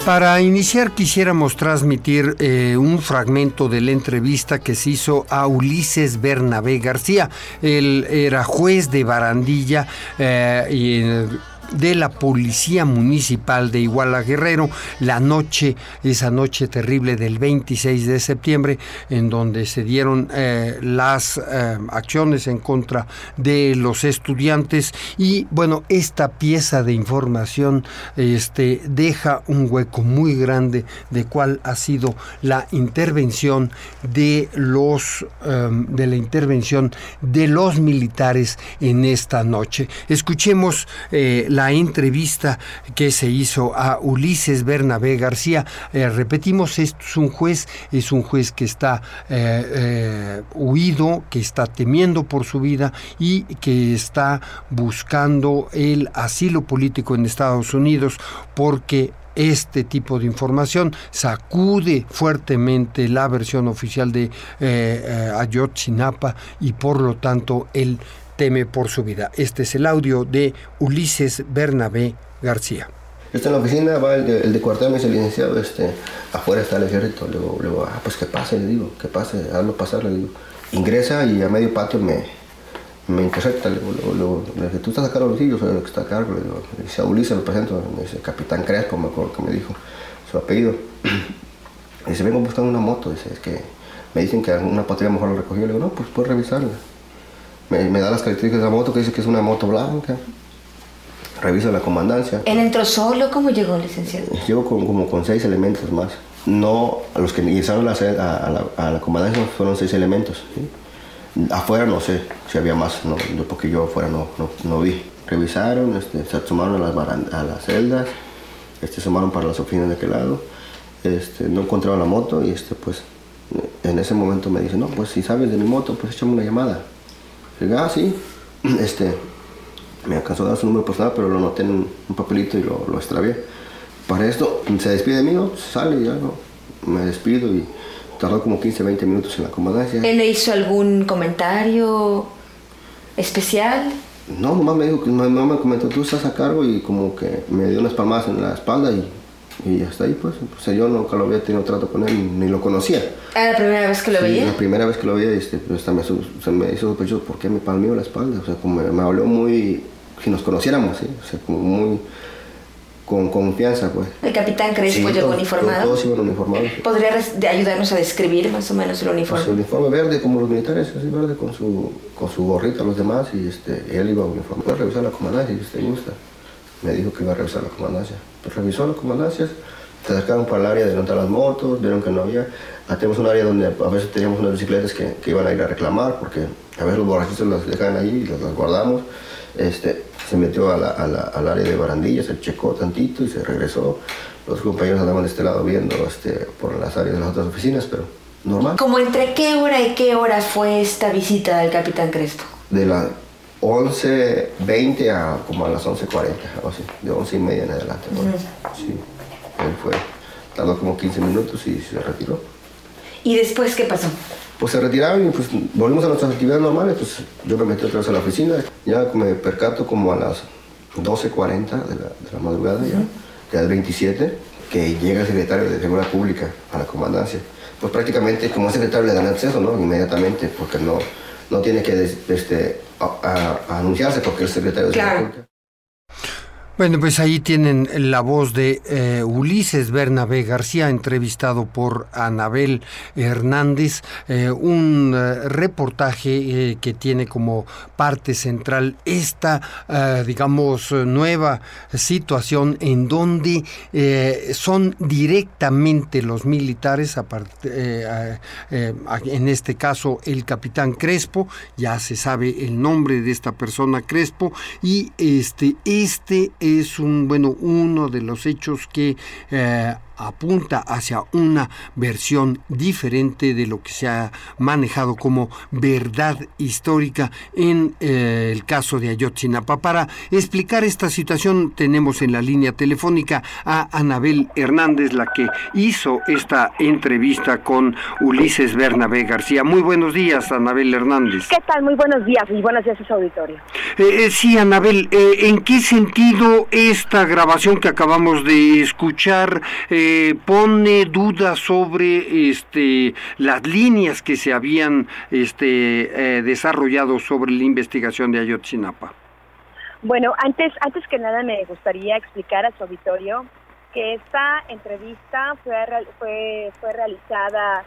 Para iniciar quisiéramos transmitir un fragmento de la entrevista que se hizo a Ulises Bernabé García. Él era juez de Barandilla de la Policía Municipal de Iguala Guerrero, esa noche terrible del 26 de septiembre, en donde se dieron las acciones en contra de los estudiantes. Y bueno, esta pieza de información deja un hueco muy grande de cuál ha sido la intervención de los militares en esta noche. Escuchemos la entrevista que se hizo a Ulises Bernabé García. Repetimos, esto es un juez que está huido, que está temiendo por su vida y que está buscando el asilo político en Estados Unidos, porque este tipo de información sacude fuertemente la versión oficial de Ayotzinapa y por lo tanto él teme por su vida. Este es el audio de Ulises Bernabé García. En la oficina va el de cuartel, me dice: licenciado, afuera está el ejército. Le digo, pues que pase, le digo, que pase, hazlo pasar, le digo. Ingresa y a medio patio me intercepta, le digo, tú estás a cargo de los hijos, soy el que está a cargo, le digo. Dice: a Ulises lo presento, me dice Capitán Crespo, me acuerdo que me dijo su apellido. Dice: vengo buscando una moto, dice, es que me dicen que una patrulla mejor lo recogió. Le digo: no, pues puedes revisarla. Me da las características de la moto, que dice que es una moto blanca. Revisa la comandancia. ¿Él entró solo? ¿Cómo llegó, licenciado? Llegó como con 6 elementos más. No, a los que ingresaron a la comandancia fueron 6 elementos, ¿sí? Afuera no sé si había más, no, porque yo afuera no vi. Revisaron, se asomaron a las celdas, se asomaron para las oficinas de aquel lado, no encontraron la moto y pues en ese momento me dice: no, pues si sabes de mi moto, pues échame una llamada. Le digo: sí, me alcanzó a dar su número personal, pero lo noté en un papelito y lo extravié. Para esto, se despide de mí, ¿no? Sale ya, ¿no? Me despido y tardó como 15-20 minutos en la comandancia. ¿Él le hizo algún comentario especial? No, nomás me dijo que no me comentó: tú estás a cargo, y como que me dio unas palmadas en la espalda y hasta ahí, pues. O sea, yo nunca lo había tenido trato con él, ni lo conocía. ¿Era la primera vez que lo veía? Sí, la primera vez que lo veía, pues hasta se me hizo sospechoso por qué me palmeó la espalda. O sea, como me habló muy, si nos conociéramos, ¿sí? O sea, como muy con confianza, pues. ¿El Capitán Crespo llegó uniformado? Todos iban uniformados. Sí. ¿Podría ayudarnos a describir más o menos el uniforme? Pues el uniforme verde, como los militares, así verde, con su gorrita, los demás, y él iba uniformado. Voy a revisar la comandancia, si usted gusta. Me dijo que iba a revisar la comandancia. Pues revisó la comandancia, se acercaron para el área de montar las motos, vieron que no había. Tenemos un área donde a veces teníamos unas bicicletas que iban a ir a reclamar, porque a veces los borrachos las dejan ahí y las guardamos. Se metió al área de Barandilla, se checó tantito y se regresó. Los compañeros andaban de este lado viendo por las áreas de las otras oficinas, pero normal. ¿Cómo entre qué hora y qué hora fue esta visita del Capitán Crespo? De las 11:20 a como a las 11:40, algo así, de 11:30 en adelante. ¿No? Sí, él tardó como 15 minutos y se retiró. ¿Y después qué pasó? Pues se retiraron y pues volvimos a nuestras actividades normales. Pues yo me metí otra vez a la oficina. Ya me percato como a las 12:40 de la madrugada, ya del 27, que llega el secretario de Seguridad Pública a la comandancia. Pues prácticamente como secretario le dan acceso, ¿no? Inmediatamente, porque no tiene que anunciarse porque el secretario de Seguridad Pública. Bueno, pues ahí tienen la voz de Ulises Bernabé García, entrevistado por Anabel Hernández, un reportaje que tiene como parte central esta, nueva situación en donde son directamente los militares, en este caso el Capitán Crespo, ya se sabe el nombre de esta persona, Crespo, y este es uno de los hechos que apunta hacia una versión diferente de lo que se ha manejado como verdad histórica en el caso de Ayotzinapa. Para explicar esta situación tenemos en la línea telefónica a Anabel Hernández, la que hizo esta entrevista con Ulises Bernabé García. Muy buenos días, Anabel Hernández. ¿Qué tal? Muy buenos días y buenos días a su auditorio. Sí, Anabel, ¿en qué sentido esta grabación que acabamos de escuchar pone dudas sobre las líneas que se habían desarrollado sobre la investigación de Ayotzinapa? Bueno, antes que nada me gustaría explicar a su auditorio que esta entrevista fue realizada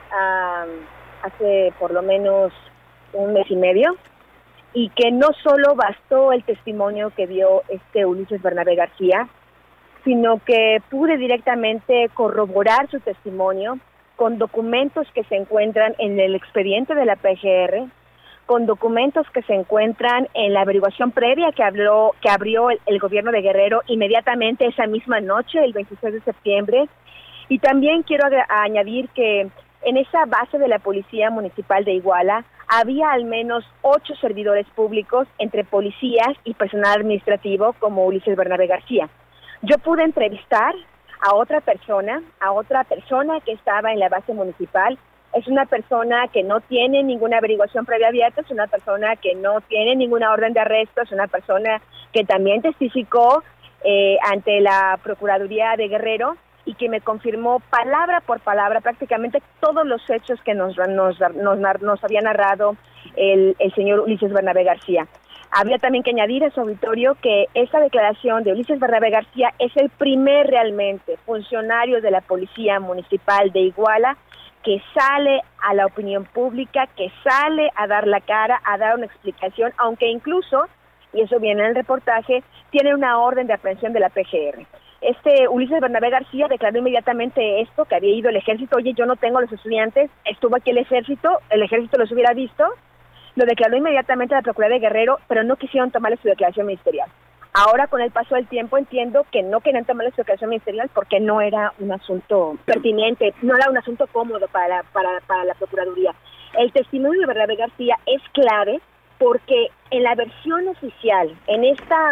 hace por lo menos un mes y medio, y que no solo bastó el testimonio que dio Ulises Bernabé García, sino que pude directamente corroborar su testimonio con documentos que se encuentran en el expediente de la PGR, con documentos que se encuentran en la averiguación previa que abrió el gobierno de Guerrero inmediatamente esa misma noche, el 26 de septiembre. Y también quiero añadir que en esa base de la Policía Municipal de Iguala había al menos 8 servidores públicos, entre policías y personal administrativo, como Ulises Bernabé García. Yo pude entrevistar a otra persona que estaba en la base municipal. Es una persona que no tiene ninguna averiguación previa abierta, es una persona que no tiene ninguna orden de arresto, es una persona que también testificó ante la Procuraduría de Guerrero y que me confirmó palabra por palabra prácticamente todos los hechos que nos había narrado el señor Ulises Bernabé García. Había también que añadir a su auditorio que esta declaración de Ulises Bernabé García es el primer realmente funcionario de la Policía Municipal de Iguala que sale a la opinión pública, que sale a dar la cara, a dar una explicación, aunque incluso, y eso viene en el reportaje, tiene una orden de aprehensión de la PGR. Ulises Bernabé García declaró inmediatamente esto, que había ido el ejército. Oye, yo no tengo a los estudiantes, estuvo aquí el ejército los hubiera visto. Lo declaró inmediatamente la Procuraduría de Guerrero, pero no quisieron tomarle su declaración ministerial. Ahora, con el paso del tiempo, entiendo que no querían tomarle su declaración ministerial porque no era un asunto pertinente, no era un asunto cómodo para la Procuraduría. El testimonio de Bernabé García es clave porque en la versión oficial, en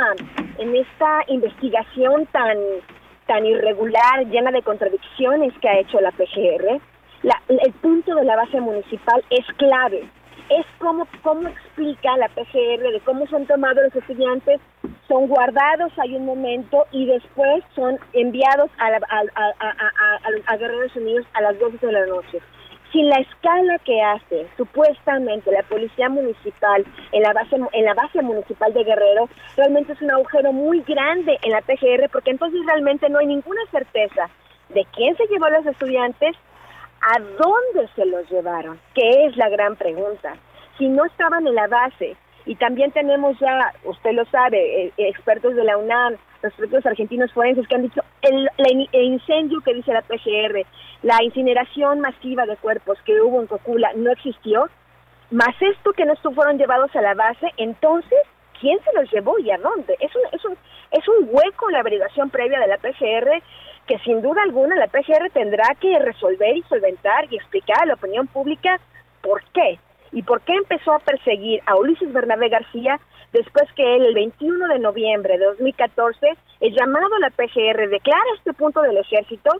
esta investigación tan irregular, llena de contradicciones que ha hecho la PGR, el punto de la base municipal es clave. Es cómo explica la PGR de cómo son tomados los estudiantes, son guardados hay un momento y después son enviados a Guerreros Unidos a las 12 de la noche. Sin la escala que hace supuestamente la Policía Municipal en la base municipal de Guerrero, realmente es un agujero muy grande en la PGR, porque entonces realmente no hay ninguna certeza de quién se llevó a los estudiantes, ¿a dónde se los llevaron? Que es la gran pregunta. Si no estaban en la base, y también tenemos ya, usted lo sabe, expertos de la UNAM, los propios argentinos forenses que han dicho, el incendio que dice la PGR, la incineración masiva de cuerpos que hubo en Cocula no existió, más esto que no fueron llevados a la base, entonces, ¿quién se los llevó y a dónde? Es un hueco en la averiguación previa de la PGR que sin duda alguna la PGR tendrá que resolver y solventar y explicar a la opinión pública por qué. Y por qué empezó a perseguir a Ulises Bernabé García después que él, el 21 de noviembre de 2014, el llamado a la PGR declara este punto del ejército.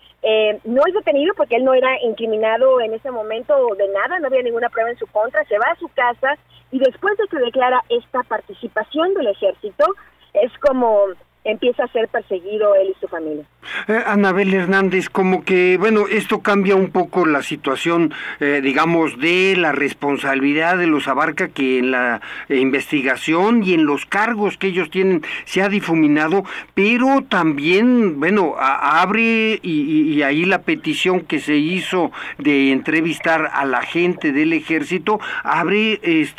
No es detenido porque él no era incriminado en ese momento de nada, no había ninguna prueba en su contra, se va a su casa y después de que declara esta participación del ejército, es como empieza a ser perseguido él y su familia. Anabel Hernández, como que, bueno, esto cambia un poco la situación, digamos, de la responsabilidad de los Abarca, que en la investigación y en los cargos que ellos tienen se ha difuminado, pero también, bueno, abre y ahí la petición que se hizo de entrevistar a la gente del ejército, abre,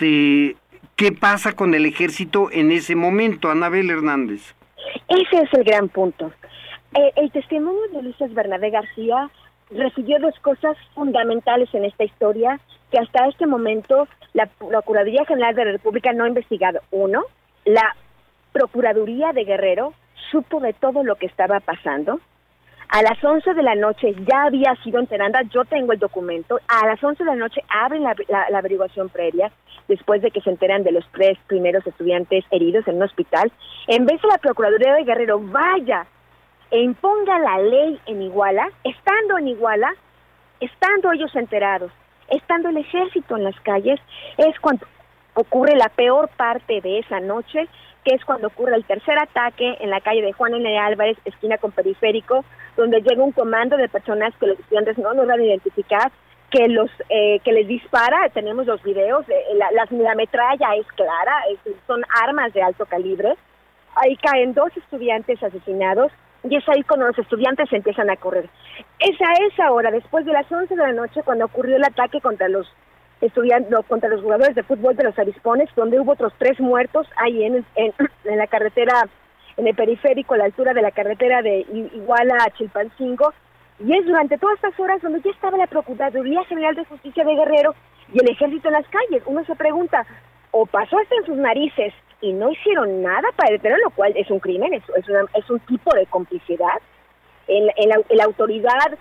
¿qué pasa con el ejército en ese momento, Anabel Hernández? Ese es el gran punto. El testimonio de Ulises Bernabé García recibió dos cosas fundamentales en esta historia que hasta este momento la Procuraduría General de la República no ha investigado. Uno, la Procuraduría de Guerrero supo de todo lo que estaba pasando. A las 11 de la noche ya había sido enterada, yo tengo el documento, a las 11 de la noche abren la averiguación previa, después de que se enteran de los 3 primeros estudiantes heridos en un hospital. En vez de la Procuraduría de Guerrero vaya e imponga la ley en Iguala, estando en Iguala, estando ellos enterados, estando el ejército en las calles, es cuando ocurre la peor parte de esa noche, que es cuando ocurre el tercer ataque en la calle de Juan N. Álvarez, esquina con Periférico, donde llega un comando de personas que los estudiantes no logran identificar, que les dispara. Tenemos los videos, la metralla es clara, son armas de alto calibre. Ahí caen 2 estudiantes asesinados, y es ahí cuando los estudiantes empiezan a correr. Es a esa hora, después de las 11 de la noche, cuando ocurrió el ataque contra los contra los jugadores de fútbol de los Avispones, donde hubo otros 3 muertos ahí en la carretera, en el Periférico, a la altura de la carretera de Iguala a Chilpancingo. Y es durante todas estas horas donde ya estaba la Procuraduría General de Justicia de Guerrero y el ejército en las calles. Uno se pregunta, o pasó esto en sus narices y no hicieron nada para detenerlo, lo cual es un crimen, es un tipo de complicidad. La autoridad,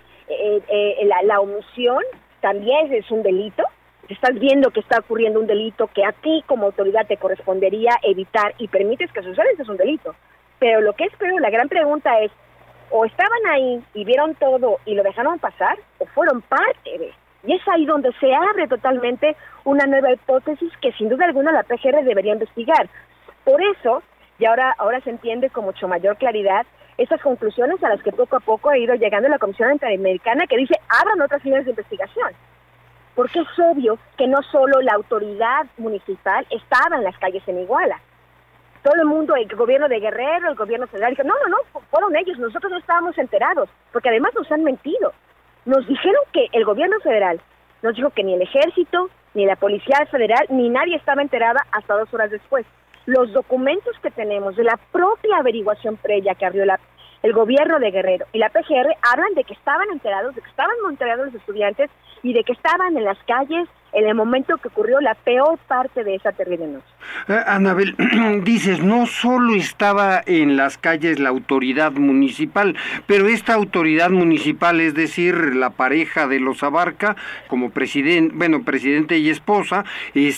la omisión también es un delito. Estás viendo que está ocurriendo un delito que a ti como autoridad te correspondería evitar y permites que suceda, eso es un delito. Pero lo que es peor, la gran pregunta es, o estaban ahí y vieron todo y lo dejaron pasar, o fueron parte de. Y es ahí donde se abre totalmente una nueva hipótesis que sin duda alguna la PGR debería investigar. Por eso, y ahora se entiende con mucho mayor claridad, esas conclusiones a las que poco a poco ha ido llegando la Comisión Interamericana, que dice, abran otras líneas de investigación. Porque es obvio que no solo la autoridad municipal estaba en las calles en Iguala. Todo el mundo, el gobierno de Guerrero, el gobierno federal, dijo, no, fueron ellos, nosotros no estábamos enterados, porque además nos han mentido. Nos dijeron que el gobierno federal nos dijo que ni el ejército, ni la policía federal, ni nadie estaba enterada hasta 2 horas después. Los documentos que tenemos de la propia averiguación previa que abrió el gobierno de Guerrero y la PGR hablan de que estaban enterados, de que estaban monitoreados los estudiantes y de que estaban en las calles en el momento que ocurrió la peor parte de esa terrible noche. Anabel, dices, no solo estaba en las calles la autoridad municipal, pero esta autoridad municipal, es decir, la pareja de los Abarca, como presidente y esposa,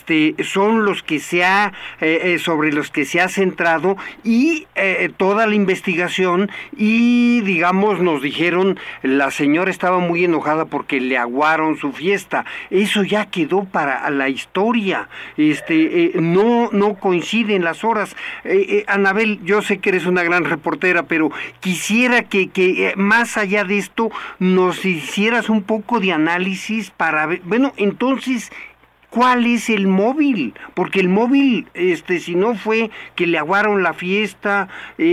son los que sobre los que se ha centrado y toda la investigación, y digamos, nos dijeron, la señora estaba muy enojada porque le aguaron su fiesta. Eso ya quedó para la historia, no coinciden las horas. Anabel, yo sé que eres una gran reportera, pero quisiera que más allá de esto nos hicieras un poco de análisis para ver, bueno, entonces, ¿cuál es el móvil? Porque el móvil, si no fue que le aguaron la fiesta,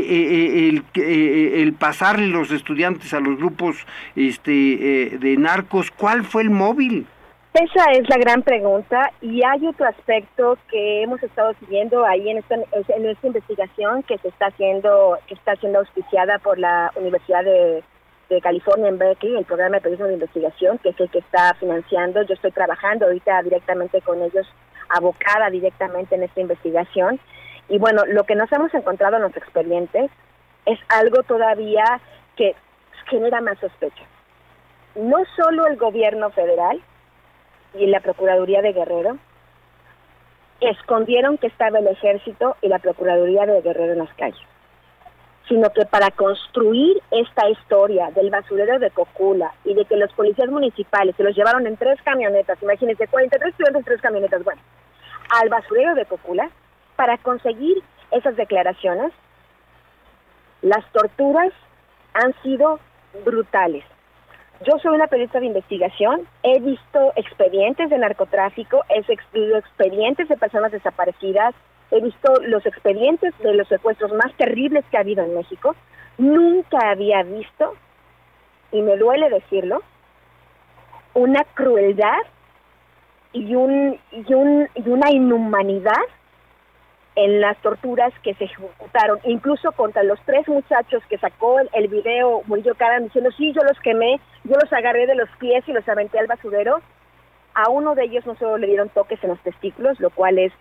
el pasarle los estudiantes a los grupos de narcos, ¿cuál fue el móvil? Esa es la gran pregunta, y hay otro aspecto que hemos estado siguiendo ahí en esta investigación que está siendo auspiciada por la Universidad de California en Berkeley, el programa de periodismo de investigación, que es el que está financiando. Yo estoy trabajando ahorita directamente con ellos, abocada directamente en esta investigación, y bueno, lo que nos hemos encontrado en los expedientes es algo todavía que genera más sospecha. No solo el gobierno federal y la Procuraduría de Guerrero escondieron que estaba el ejército y la Procuraduría de Guerrero en las calles, sino que para construir esta historia del basurero de Cocula y de que los policías municipales se los llevaron en 3 camionetas, imagínense, 43 estudiantes en 3 camionetas, bueno, al basurero de Cocula, para conseguir esas declaraciones, las torturas han sido brutales. Yo soy una periodista de investigación, he visto expedientes de narcotráfico, he visto expedientes de personas desaparecidas, he visto los expedientes de los secuestros más terribles que ha habido en México. Nunca había visto, y me duele decirlo, una crueldad y una inhumanidad en las torturas que se ejecutaron, incluso contra los 3 muchachos que sacó el video Murillo Karam diciendo, sí, yo los quemé, yo los agarré de los pies y los aventé al basurero. A uno de ellos no solo le dieron toques en los testículos, lo cual es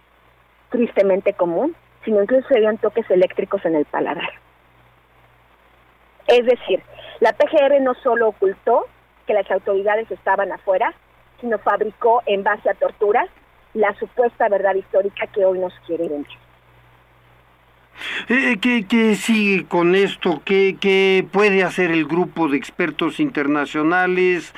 tristemente común, sino incluso se dieron toques eléctricos en el paladar. Es decir, la PGR no solo ocultó que las autoridades estaban afuera, sino fabricó en base a torturas la supuesta verdad histórica que hoy nos quiere vender. ¿Qué sigue con esto? ¿Qué puede hacer el grupo de expertos internacionales?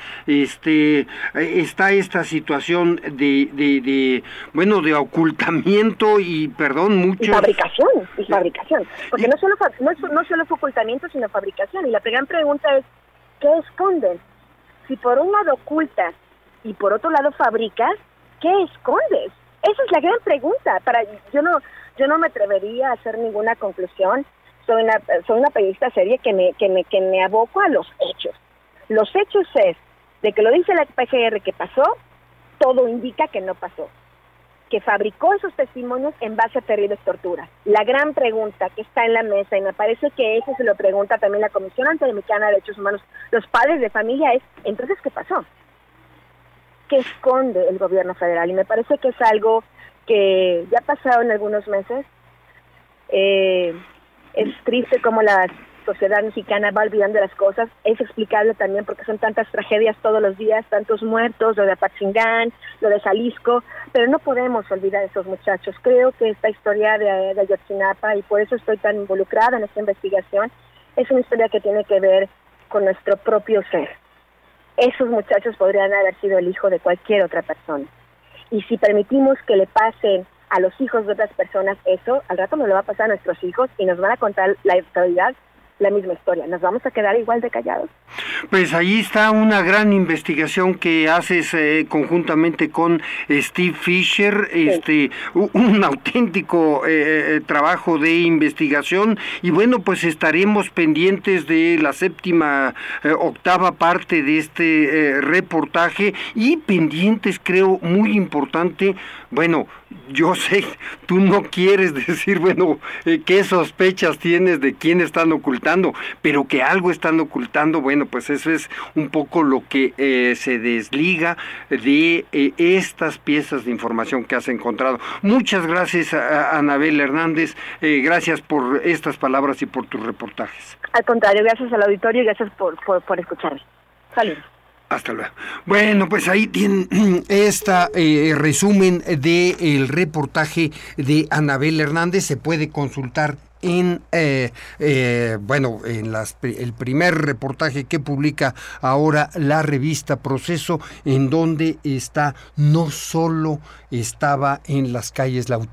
Está esta situación de ocultamiento y, muchos... Y fabricación. Porque no solo fue ocultamiento, sino fabricación. Y la gran pregunta es, ¿qué esconden? Si por un lado ocultas y por otro lado fabricas, ¿qué escondes? Esa es la gran pregunta. Yo no me atrevería a hacer ninguna conclusión. Soy una periodista seria que me aboco a los hechos. Los hechos es de que lo dice la PGR que pasó, todo indica que no pasó. Que fabricó esos testimonios en base a terribles torturas. La gran pregunta que está en la mesa, y me parece que eso se lo pregunta también la Comisión Interamericana de Derechos Humanos, los padres de familia, es, entonces, ¿qué pasó? ¿Qué esconde el gobierno federal? Y me parece que es algo que ya ha pasado en algunos meses. Es triste cómo la sociedad mexicana va olvidando las cosas. Es explicable también porque son tantas tragedias todos los días, tantos muertos, lo de Apatzingán, lo de Jalisco, pero no podemos olvidar a esos muchachos. Creo que esta historia de Ayotzinapa, y por eso estoy tan involucrada en esta investigación, es una historia que tiene que ver con nuestro propio ser. Esos muchachos podrían haber sido el hijo de cualquier otra persona. Y si permitimos que le pasen a los hijos de otras personas eso, al rato nos lo va a pasar a nuestros hijos y nos van a contar la autoridad la misma historia. ¿Nos vamos a quedar igual de callados? Pues ahí está una gran investigación que haces conjuntamente con Steve Fisher, sí. Un auténtico trabajo de investigación, y bueno, pues estaremos pendientes de la octava parte de este reportaje, y pendientes, creo, muy importante. Bueno, yo sé, tú no quieres decir, qué sospechas tienes de quién están ocultando, pero que algo están ocultando, bueno, pues eso es un poco lo que se desliga de estas piezas de información que has encontrado. Muchas gracias a Anabel Hernández, gracias por estas palabras y por tus reportajes. Al contrario, gracias al auditorio y gracias por escucharme. Saludos. Hasta luego. Bueno, pues ahí tienen resumen del reportaje de Anabel Hernández. Se puede consultar en el primer reportaje que publica ahora la revista Proceso, en donde no solo estaba en las calles la